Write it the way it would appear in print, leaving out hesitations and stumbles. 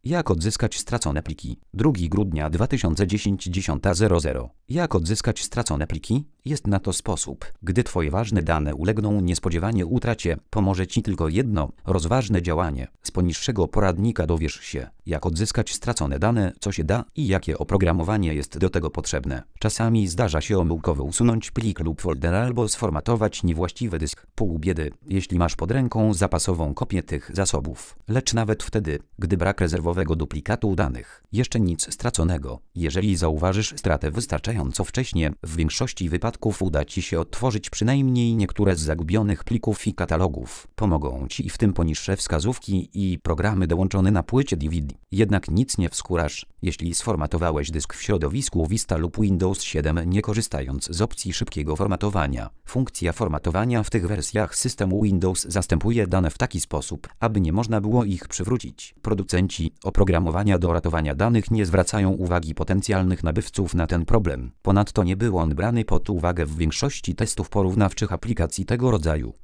Jak odzyskać stracone pliki? 2 grudnia 2010 10:00. Jak odzyskać stracone pliki? Jest na to sposób. Gdy Twoje ważne dane ulegną niespodziewanie utracie, pomoże Ci tylko jedno, rozważne działanie. Z poniższego poradnika dowiesz się, jak odzyskać stracone dane, co się da i jakie oprogramowanie jest do tego potrzebne. Czasami zdarza się omyłkowo usunąć plik lub folder albo sformatować niewłaściwy dysk. Pół biedy, jeśli masz pod ręką zapasową kopię tych zasobów. Lecz nawet wtedy, gdy brak rezerwowego duplikatu danych, jeszcze nic straconego. Jeżeli zauważysz stratę wystarczająco wcześnie, w większości wypadków uda Ci się odtworzyć przynajmniej niektóre z zagubionych plików i katalogów. Pomogą Ci w tym poniższe wskazówki i programy dołączone na płycie DVD. Jednak nic nie wskórasz, jeśli sformatowałeś dysk w środowisku Vista lub Windows 7 nie korzystając z opcji szybkiego formatowania. Funkcja formatowania w tych wersjach systemu Windows zastępuje dane w taki sposób, aby nie można było ich przywrócić. Producenci oprogramowania do ratowania danych nie zwracają uwagi potencjalnych nabywców na ten problem. Ponadto nie był on brany pod uwagę w większości testów porównawczych aplikacji tego rodzaju.